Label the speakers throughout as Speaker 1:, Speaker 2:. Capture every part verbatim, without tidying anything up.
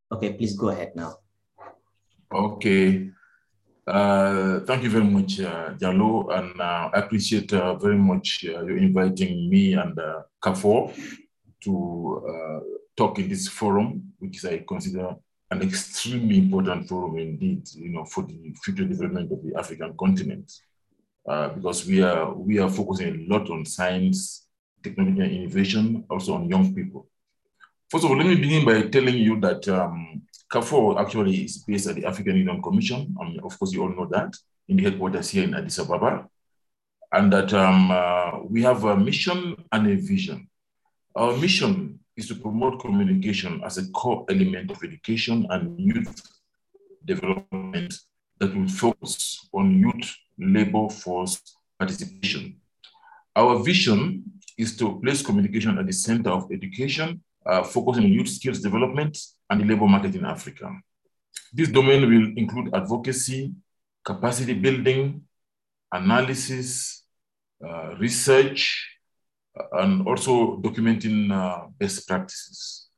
Speaker 1: Okay, please go ahead now.
Speaker 2: Okay. Uh, thank you very much, uh, Jalo, and uh, I appreciate uh, very much uh, you inviting me and uh, CAFOR to uh, talk in this forum, which I consider an extremely important forum indeed, you know, for the future development of the African continent, uh, because we are we are focusing a lot on science, technology, and innovation, also on young people. First of all, let me begin by telling you that um, CAFOR actually is based at the African Union Commission. Um, of course, you all know that, in the headquarters here in Addis Ababa, and that um, uh, we have a mission and a vision. Our mission is to promote communication as a core element of education and youth development that will focus on youth labor force participation. Our vision is to place communication at the center of education, uh, focusing on youth skills development and the labor market in Africa. This domain will include advocacy, capacity building, analysis, uh, research, and also documenting uh, best practices.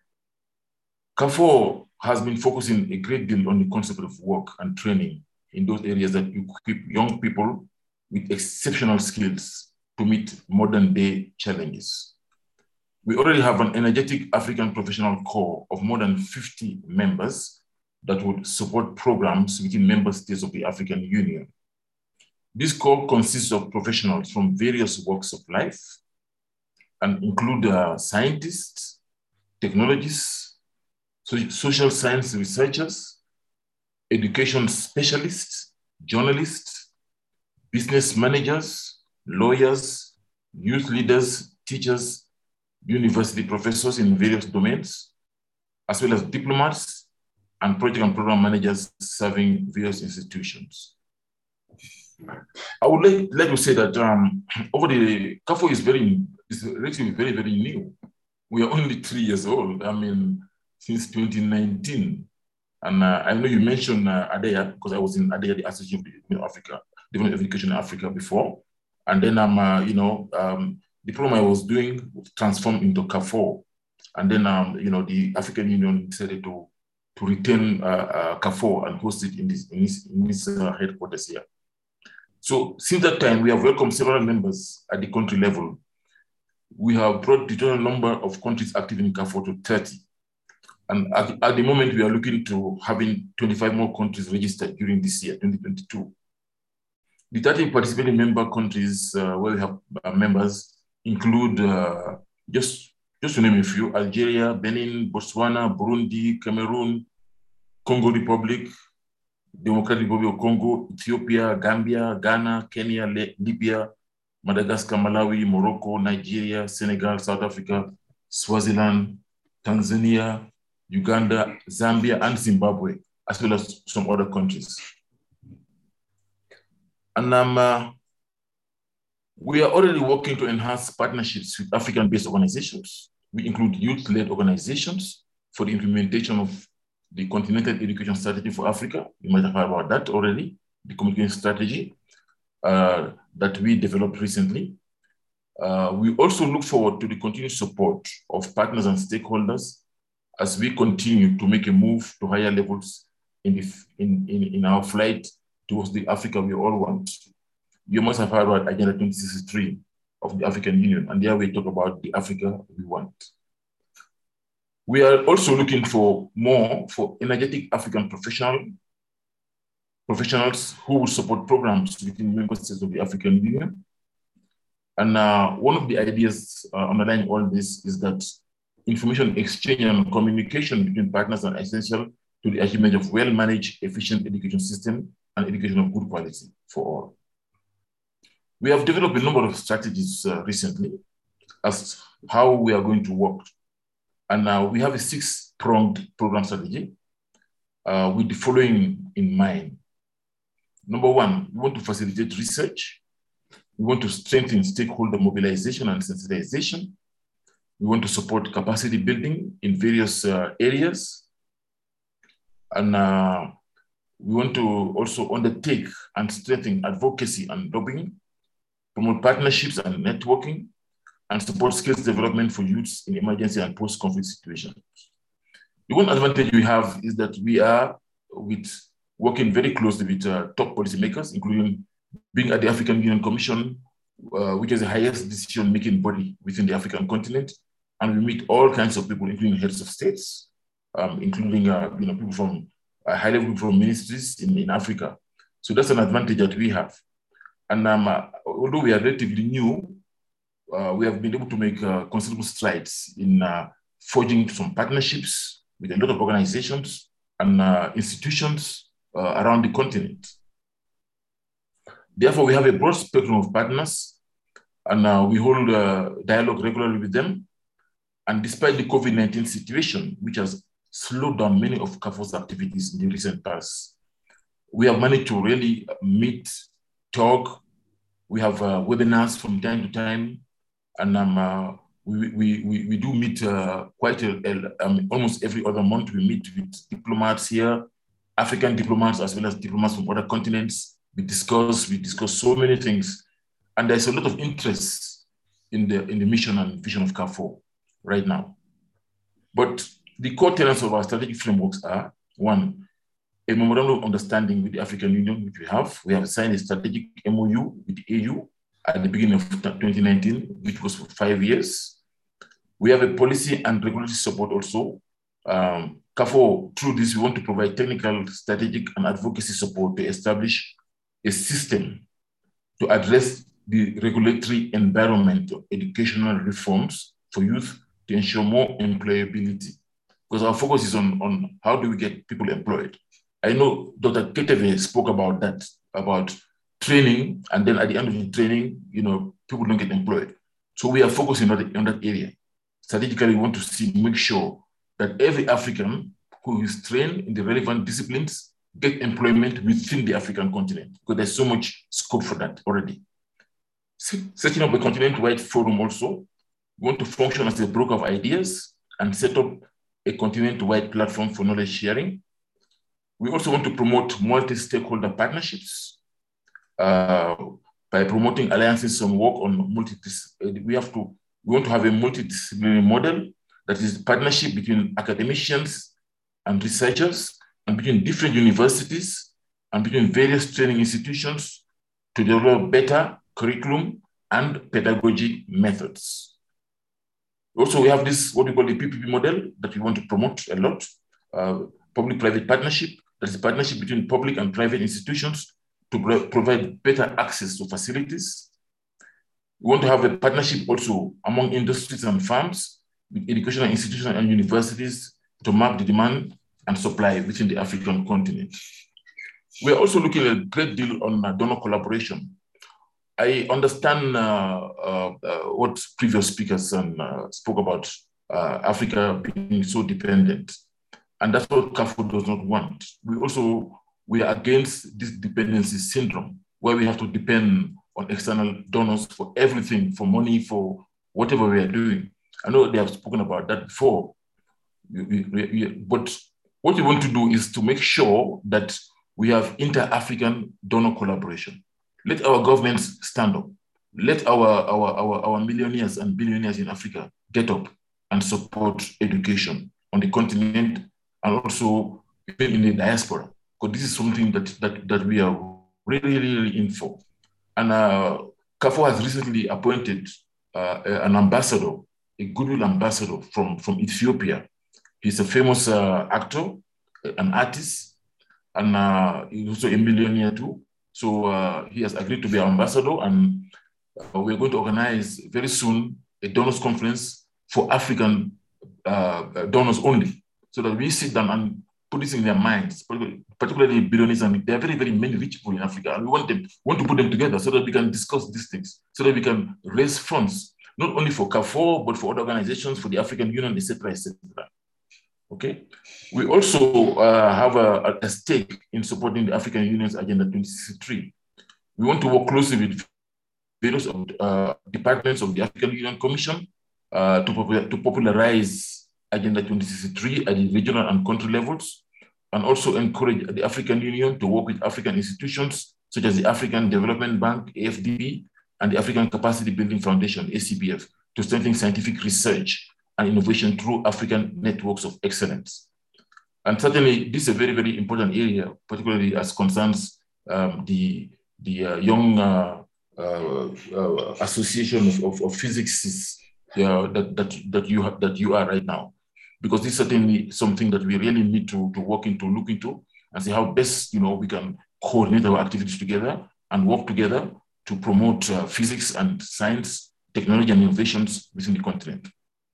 Speaker 2: CAFOR has been focusing a great deal on the concept of work and training in those areas that equip young people with exceptional skills to meet modern day challenges. We already have an energetic African professional core of more than fifty members that would support programs within member states of the African Union. This core consists of professionals from various walks of life and include uh, scientists, technologists, so social science researchers, education specialists, journalists, business managers, lawyers, youth leaders, teachers, university professors in various domains, as well as diplomats and project and program managers serving various institutions. I would like, like to say that um, over the CAFOR is very, is actually very, very new. We are only three years old. I mean, since twenty nineteen. And uh, I know you mentioned uh, ADEA, because I was in ADEA, the Association of Africa, Development of Education in Africa before. And then I'm, uh, you know, um, the program I was doing was transformed into CAFOR. And then, um, you know, the African Union decided to, to retain uh, uh, CAFOR and host it in this, in this, in this uh, headquarters here. So since that time, we have welcomed several members at the country level. We have brought the total number of countries active in CAFOR to thirty. And at, at the moment, we are looking to having twenty-five more countries registered during this year, twenty twenty-two. The thirty participating member countries uh, where we have uh, members include, uh, just, just to name a few, Algeria, Benin, Botswana, Burundi, Cameroon, Congo Republic, Democratic Republic of Congo, Ethiopia, Gambia, Ghana, Kenya, Libya, Madagascar, Malawi, Morocco, Nigeria, Senegal, South Africa, Swaziland, Tanzania, Uganda, Zambia, and Zimbabwe, as well as some other countries. And um, uh, we are already working to enhance partnerships with African-based organizations. We include youth-led organizations for the implementation of the Continental Education Strategy for Africa. You might have heard about that already, the communication strategy uh, that we developed recently. Uh, we also look forward to the continued support of partners and stakeholders as we continue to make a move to higher levels in, the, in, in, in our flight towards the Africa we all want. You must have heard about Agenda twenty sixty-three of the African Union, and there we talk about the Africa we want. We are also looking for more for energetic African professional, professionals who will support programs within member states of the African Union. And uh, one of the ideas uh, underlying all this is that information exchange and communication between partners are essential to the achievement of well-managed, efficient education system and education of good quality for all. We have developed a number of strategies uh, recently as how we are going to work. And uh, we have a six-pronged program strategy uh, with the following in mind. Number one, we want to facilitate research. We want to strengthen stakeholder mobilization and sensitization. We want to support capacity building in various uh, areas. And uh, we want to also undertake and strengthen advocacy and lobbying, promote partnerships and networking, and support skills development for youths in emergency and post-conflict situations. The one advantage we have is that we are with working very closely with uh, top policymakers, including being at the African Union Commission, uh, which is the highest decision-making body within the African continent. And we meet all kinds of people, including heads of states, um, including uh, you know, people from uh, high-level people from ministries in, in Africa. So that's an advantage that we have. And um, uh, although we are relatively new, uh, we have been able to make uh, considerable strides in uh, forging some partnerships with a lot of organizations and uh, institutions uh, around the continent. Therefore, we have a broad spectrum of partners, and uh, we hold uh, dialogue regularly with them. And despite the COVID nineteen situation, which has slowed down many of CAFO's activities in the recent past, we have managed to really meet, talk. We have uh, webinars from time to time, and um, uh, we, we, we, we do meet uh, quite a, a, um, almost every other month. We meet with diplomats here, African diplomats as well as diplomats from other continents. We discuss, we discuss so many things, and there's a lot of interest in the in the mission and vision of CAFO right now. But the core tenets of our strategic frameworks are: one, a memorandum of understanding with the African Union, which we have. We have signed a strategic M O U with the A U at the beginning of twenty nineteen, which was for five years. We have a policy and regulatory support also. Um, CAFO, through this, we want to provide technical, strategic, and advocacy support to establish a system to address the regulatory environment of educational reforms for youth to ensure more employability. Because our focus is on, on how do we get people employed. I know Doctor Keteve spoke about that, about training, and then at the end of the training, you know, people don't get employed. So we are focusing on that, on that area. Strategically, we want to see, make sure that every African who is trained in the relevant disciplines get employment within the African continent, because there's so much scope for that already. Setting up a continent-wide forum also, we want to function as a broker of ideas and set up a continent-wide platform for knowledge sharing. We also want to promote multi-stakeholder partnerships uh, by promoting alliances and work on multi-disciplinary. We have to, we want to have a multidisciplinary model that is partnership between academicians and researchers, and between different universities and between various training institutions to develop better curriculum and pedagogy methods. Also, we have this, what we call the P P P model that we want to promote a lot, uh, public-private partnership, that is a partnership between public and private institutions to pro provide better access to facilities. We want to have a partnership also among industries and firms with educational institutions and universities to map the demand and supply within the African continent. We are also looking at a great deal on uh, donor collaboration. I understand uh, uh, uh, what previous speakers um, uh, spoke about uh, Africa being so dependent, and that's what CAFO does not want. We also, we are against this dependency syndrome, where we have to depend on external donors for everything, for money, for whatever we are doing. I know they have spoken about that before, we, we, we, but what we want to do is to make sure that we have inter-African donor collaboration. Let our governments stand up. Let our, our, our, our millionaires and billionaires in Africa get up and support education on the continent and also in the diaspora. Because this is something that, that, that we are really, really in for. And uh, CAFO has recently appointed uh, an ambassador, a goodwill ambassador from, from Ethiopia. He's a famous uh, actor, an artist, and uh, he's also a millionaire too. So uh, he has agreed to be our ambassador, and uh, we're going to organize very soon a donors conference for African uh, donors only, so that we sit down and put this in their minds, particularly billionaires, and there are very, very many rich people in Africa, and we want them, want to put them together so that we can discuss these things, so that we can raise funds, not only for CAFO, but for other organizations, for the African Union, et cetera, et cetera. Okay. We also uh, have a, a stake in supporting the African Union's Agenda twenty sixty-three. We want to work closely with various uh, departments of the African Union Commission uh, to, popul to popularize Agenda twenty sixty-three at the regional and country levels, and also encourage the African Union to work with African institutions such as the African Development Bank, A F D B, and the African Capacity Building Foundation, A C B F, to strengthen scientific research and innovation through African networks of excellence. And certainly, this is a very, very important area, particularly as concerns um, the, the uh, young uh, uh, uh, association of, of, of physicists uh, that, that, that, you have, that you are right now. Because this is certainly something that we really need to, to work into, look into, and see how best, you know, we can coordinate our activities together and work together to promote uh, physics and science, technology and innovations within the continent.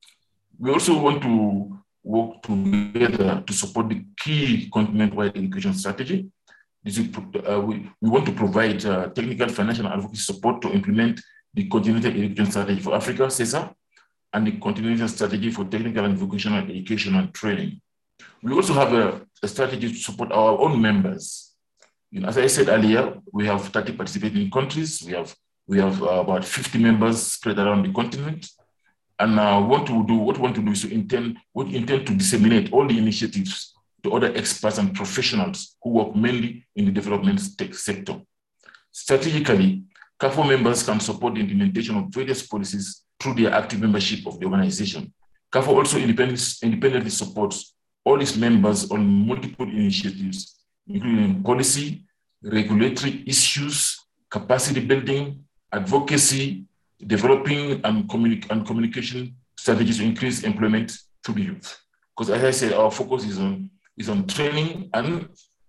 Speaker 2: We also want to work together to support the key continent-wide education strategy. This is, uh, we, we want to provide uh, technical, financial, and advocacy support to implement the Continental Education Strategy for Africa, CESA, and the Continental Strategy for Technical and Vocational Education and Training. We also have a, a strategy to support our own members. You know, as I said earlier, we have thirty participating countries. We have, we have uh, about fifty members spread around the continent. And uh, what we do, what we want to do is to intend, we intend to disseminate all the initiatives to other experts and professionals who work mainly in the development tech sector. Strategically, C A F O members can support the implementation of various policies through their active membership of the organization. C A F O also independently supports all its members on multiple initiatives, including policy, regulatory issues, capacity building, advocacy, developing and, communi and communication strategies to increase employment to the youth. Because as I said, our focus is on, is on training and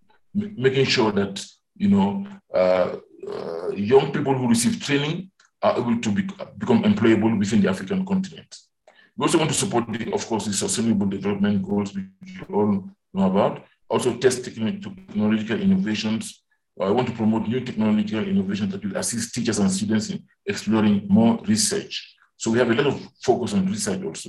Speaker 2: making sure that, you know, uh, uh, young people who receive training are able to be, become employable within the African continent. We also want to support, the, of course, the sustainable development goals which you all know about. Also test technological innovations. I want to promote new technological innovations that will assist teachers and students in exploring more research. So we have a lot of focus on research also.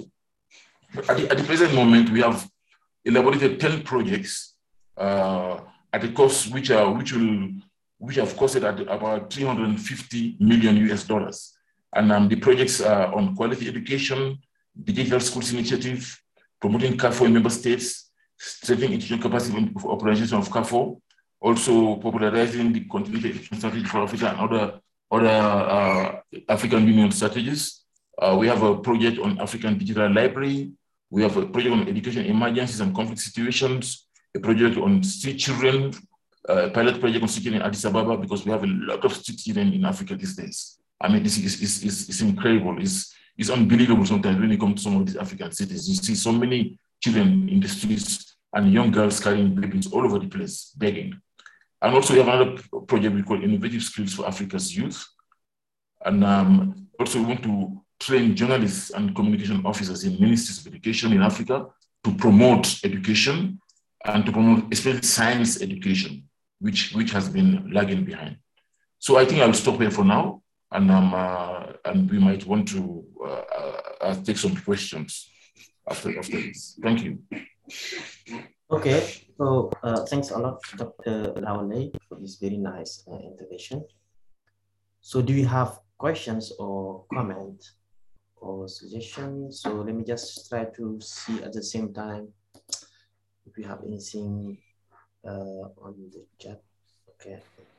Speaker 2: But at the, at the present moment, we have elaborated ten projects uh, at a cost which are which will which have costed at about three hundred fifty million U S dollars. And um, the projects are on quality education, digital schools initiative, promoting C A F O in member states, strengthening institutional capacity for operations of C A F O, also popularizing the continental education strategy for Africa and other, other uh, African Union strategies. Uh, we have a project on African Digital Library. We have a project on education emergencies and conflict situations, a project on street children, a pilot project on street children in Addis Ababa, because we have a lot of street children in Africa these days. I mean, this is, is, is, is incredible. It's, it's unbelievable sometimes when you come to some of these African cities. You see so many children in the streets and young girls carrying babies all over the place, begging. And also we have another project we call Innovative Skills for Africa's Youth. And um, also we want to train journalists and communication officers in ministries of education in Africa to promote education and to promote especially science education, which, which has been lagging behind. So I think I'll stop here for now, and, um, uh, and we might want to uh, uh, take some questions after, after this. Thank you.
Speaker 1: Okay, so uh, thanks a lot, Doctor Lawale, for this very nice uh, intervention. So do you have questions or comments or suggestions? So let me just try to see at the same time if you have anything uh, on the chat. Okay.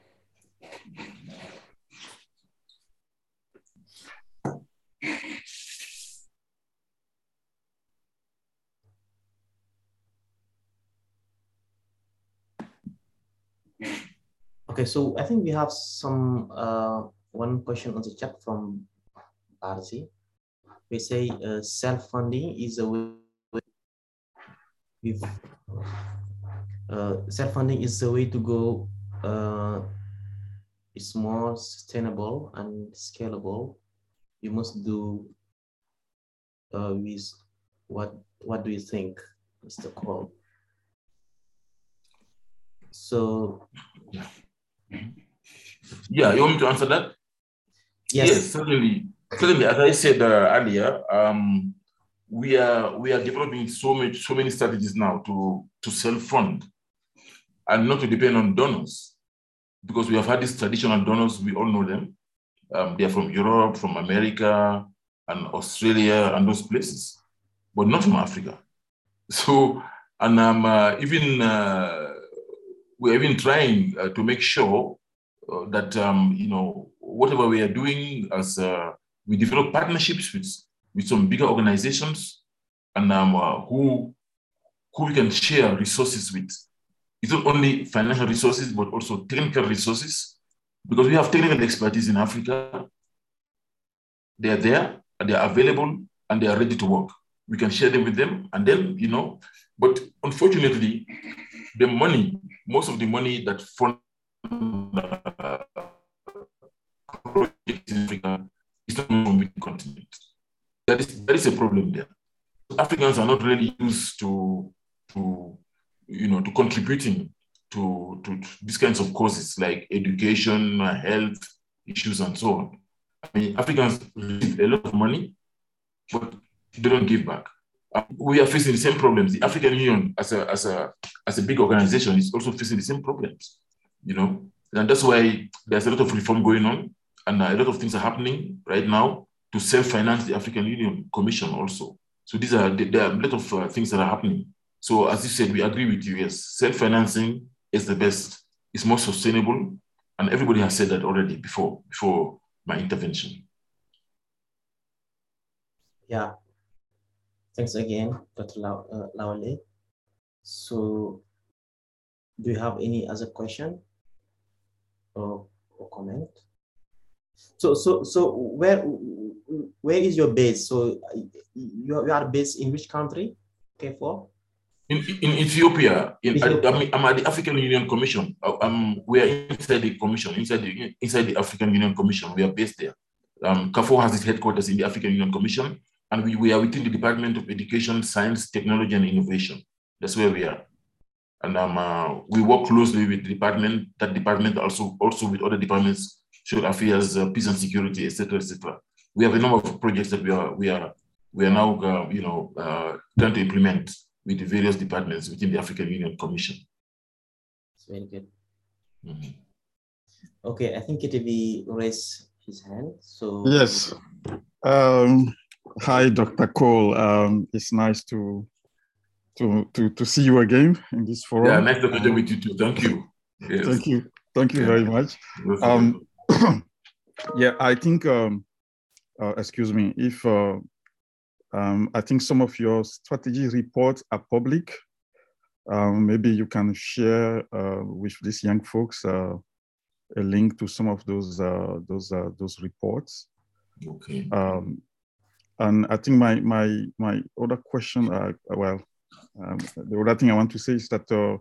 Speaker 1: Okay, so I think we have some uh, one question on the chat from Barzi. We say uh, self-funding is a way with uh, self-funding is the way to go. Uh, it's more sustainable and scalable. You must do uh, with what? What do you think, Mister Cole? So.
Speaker 2: Yeah, you want me to answer that?
Speaker 1: Yes,
Speaker 2: yes certainly. Certainly, as I said uh, earlier, um, we are we are developing so much, so many strategies now to to self-fund and not to depend on donors, because we have had these traditional donors. We all know them. Um, they are from Europe, from America, and Australia, and those places, but not from Africa. So, and um, uh, even uh, we're even trying uh, to make sure uh, that um, you know, whatever we are doing, as uh, we develop partnerships with with some bigger organizations, and um, uh, who who we can share resources with. It's not only financial resources, but also technical resources, because we have technical expertise in Africa. They are there, and they are available, and they are ready to work. We can share them with them, and then, you know, but unfortunately, the money, most of the money that fund uh, projects in Africa is not from the continent. That is, that is a problem there. Africans are not really used to, to you know, to contributing to, to, to these kinds of causes like education, health issues, and so on. I mean, Africans receive a lot of money, but they don't give back. Uh, we are facing the same problems. The African Union, as a as a as a big organization, is also facing the same problems. You know, and that's why there's a lot of reform going on, and a lot of things are happening right now to self-finance the African Union Commission also. So these are there are a lot of uh, things that are happening. So as you said, we agree with you. Yes, self-financing is the best. It's more sustainable, and everybody has said that already before before my intervention.
Speaker 1: Yeah. Thanks again, Doctor Lawale. So, do you have any other question or, or comment? So, so, so where where is your base? So, you are, you are based in which country? Okay, for
Speaker 2: in in Ethiopia. In
Speaker 1: Ethiopia.
Speaker 2: I mean, I'm at the African Union Commission. Um, we are inside the commission, inside the inside the African Union Commission. We are based there. Um, CAFO has its headquarters in the African Union Commission, and we, we are within the Department of Education, Science, Technology, and Innovation. That's where we are. And um, uh, we work closely with the department, that department also, also with other departments, social affairs, uh, peace and security, et cetera, et cetera. We have a number of projects that we are, we are, we are now, uh, you know, uh, trying to implement with the various departments within the African Union Commission.
Speaker 1: That's very good.
Speaker 2: Mm-hmm.
Speaker 1: Okay, I think K T V raised his hand. So
Speaker 3: yes. Um, hi, Doctor Cole. Um, it's nice to to to to see you again in this forum.
Speaker 2: Yeah, nice to be with you too. Thank you. Yes.
Speaker 3: Thank you. Thank you
Speaker 2: yeah.
Speaker 3: very much. Um, yeah, I think. Um, uh, excuse me. If uh, um, I think some of your strategy reports are public. Um, maybe you can share uh, with these young folks uh, a link to some of those uh, those uh, those reports.
Speaker 2: Okay.
Speaker 3: Um, and I think my my my other question, uh, well, um, the other thing I want to say is that uh,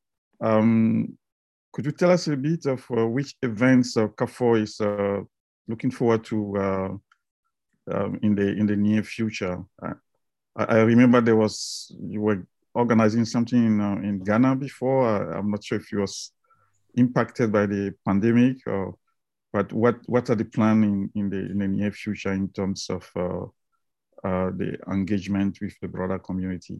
Speaker 3: um, could you tell us a bit of uh, which events uh, CAFO is uh, looking forward to uh, um, in the in the near future? Uh, I, I remember there was you were organizing something in, uh, in Ghana before. Uh, I'm not sure if you was impacted by the pandemic, or, but what what are the plans in, in the in the near future in terms of uh, uh, the engagement with the broader community?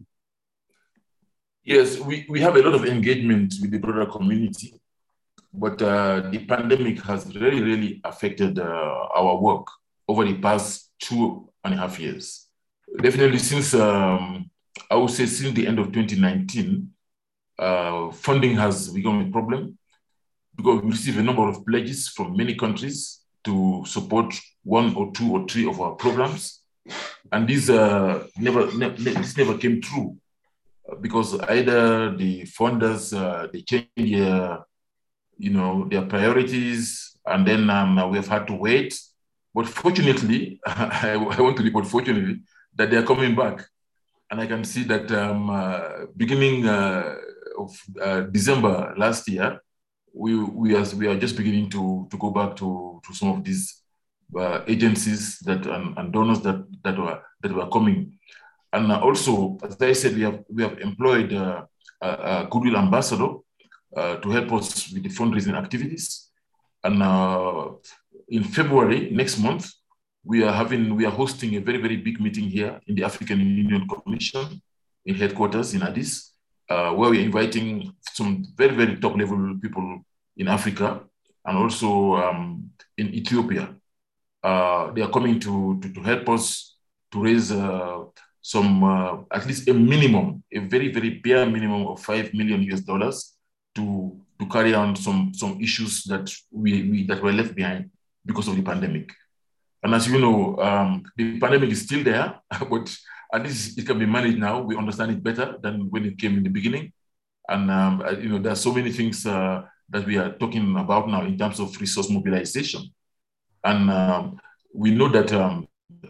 Speaker 2: Yes, we, we have a lot of engagement with the broader community, but uh, the pandemic has really, really affected uh, our work over the past two and a half years. Definitely since, um, I would say since the end of twenty nineteen, uh, funding has become a problem because we receive a number of pledges from many countries to support one or two or three of our programs. And these uh, never, ne this never came true because either the funders, uh, they change their, you know, their priorities, and then um, we have had to wait. But fortunately, I, I want to report fortunately that they are coming back. And I can see that um, uh, beginning uh, of uh, December last year, we, we, are, we are just beginning to, to go back to, to some of these uh, agencies that and, and donors that, that, were, that were coming. And also, as I said, we have, we have employed uh, a, a Goodwill ambassador uh, to help us with the fundraising activities. And uh, in February, next month, we are having, we are hosting a very, very big meeting here in the African Union Commission in headquarters in Addis, uh, where we're inviting some very, very top level people in Africa and also um, in Ethiopia. Uh, they are coming to, to, to help us to raise uh, some, uh, at least a minimum, a very, very bare minimum of five million U S dollars to, to carry on some, some issues that, we, we, that were left behind because of the pandemic. And as you know, um, the pandemic is still there, but at least it can be managed now. We understand it better than when it came in the beginning. And, um, you know, there are so many things uh, that we are talking about now in terms of resource mobilization. And um, we know that um,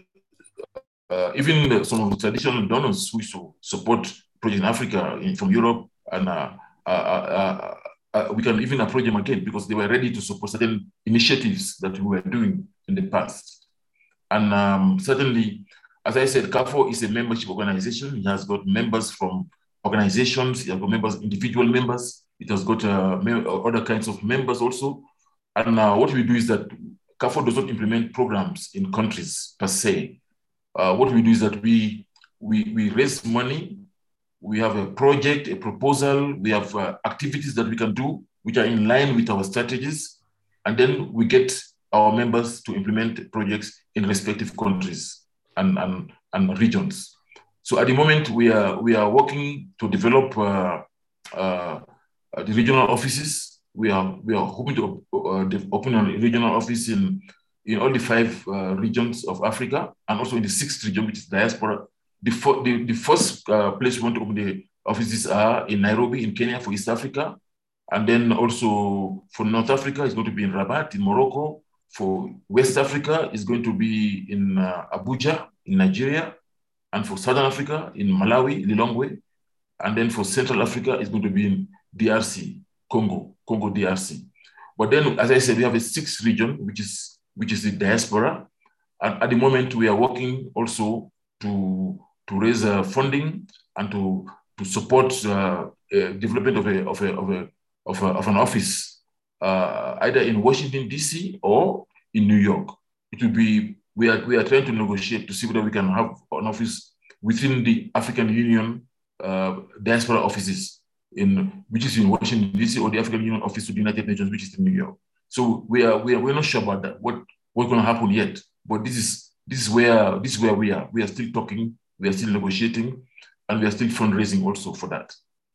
Speaker 2: uh, even some of the traditional donors who so support Project in Africa in, from Europe, and uh, uh, uh, uh, we can even approach them again because they were ready to support certain initiatives that we were doing in the past. And um, certainly, as I said, CAFO is a membership organization. It has got members from organizations, it has got members, individual members, it has got uh, other kinds of members also. And uh, what we do is that CAFO does not implement programs in countries per se. Uh, what we do is that we, we, we raise money, we have a project, a proposal, we have uh, activities that we can do which are in line with our strategies, and then we get our members to implement projects in respective countries and, and, and regions. So at the moment, we are, we are working to develop uh, uh, the regional offices. We are, we are hoping to uh, open a regional office in, in all the five uh, regions of Africa, and also in the sixth region, which is diaspora. The, the, the first uh, place we want to open the offices are in Nairobi, in Kenya, for East Africa. And then also for North Africa, it's going to be in Rabat, in Morocco. For West Africa, it's going to be in uh, Abuja, in Nigeria. And for Southern Africa, in Malawi, Lilongwe. And then for Central Africa, it's going to be in D R C, Congo, Congo D R C. But then, as I said, we have a sixth region, which is, which is the diaspora. And at the moment, we are working also to, to raise uh, funding and to, to support uh, uh, development of, a, of, a, of, a, of, a, of an office, uh, either in Washington, D C or in New York. It will be, we are, we are trying to negotiate to see whether we can have an office within the African Union uh, diaspora offices, in, which is in Washington, D C, or the African Union office of the United Nations, which is in New York. So we are, we are, we're not sure about that, what, what's going to happen yet, but this is, this is where, this is where we are. We are still talking, we are still negotiating, and we are still fundraising also for that.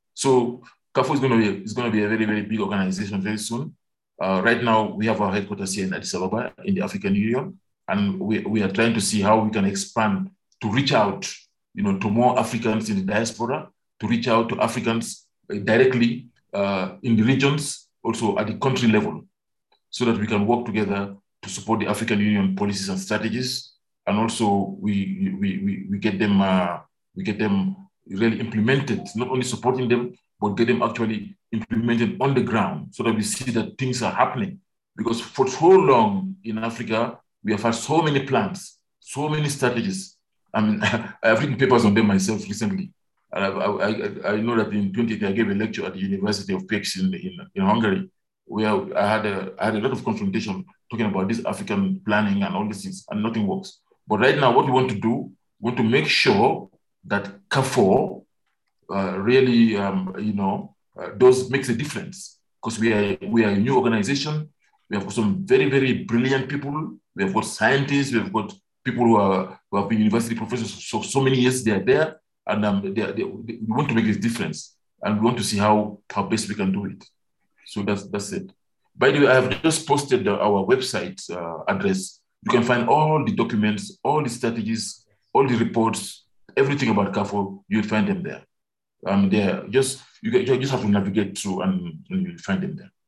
Speaker 2: So CAFO is going to be, is going to be a very, very big organization very soon. Uh, right now, we have our headquarters here in Addis Ababa in the African Union, and we, we are trying to see how we can expand to reach out, you know, to more Africans in the diaspora, to reach out to Africans directly uh, in the regions, also at the country level, so that we can work together to support the African Union policies and strategies, and also we we we, we get them uh, we get them really implemented, not only supporting them, but get them actually implemented on the ground, so that we see that things are happening. Because for so long in Africa, we have had so many plans, so many strategies. I mean, I have written papers on them myself recently. And I, I, I know that in twenty eighteen, I gave a lecture at the University of Pécs in, in, in Hungary, where I had, a, I had a lot of confrontation talking about this African planning and all these things, and nothing works. But right now, what we want to do, we want to make sure that CAFO uh, really, um, you know, uh, does makes a difference, because we are, we are a new organization. We have some very, very brilliant people. We have got scientists. We have got people who, are, who have been university professors for so, so many years. They are there, and um, they, are, they, we want to make this difference, and we want to see how, how best we can do it. So that's, that's it. By the way, I have just posted the, our website uh, address. You can find all the documents, all the strategies, all the reports, everything about CAFO. You'll find them there. Um, there, just you, can, you just have to navigate through, and, and you'll find them there.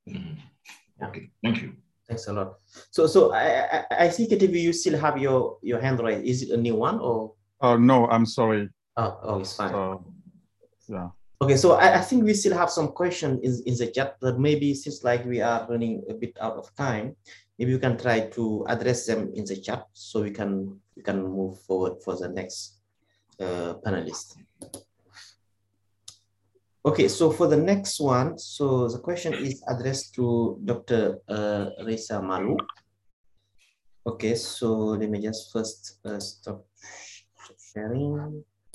Speaker 2: Mm-hmm. Okay, thank you.
Speaker 1: Thanks a lot. So, so I, I, I see, K T V, you still have your your hand raised. Is it a new one or?
Speaker 3: Oh no, I'm sorry.
Speaker 1: Oh, oh, it's fine.
Speaker 3: Uh, yeah.
Speaker 1: Okay, so I, I think we still have some questions in, in the chat, but maybe seems like we are running a bit out of time. Maybe we can try to address them in the chat so we can we can move forward for the next uh, panelist. Okay, so for the next one, so the question is addressed to Doctor Uh, Reza Malu. Okay, so let me just first uh, stop sharing.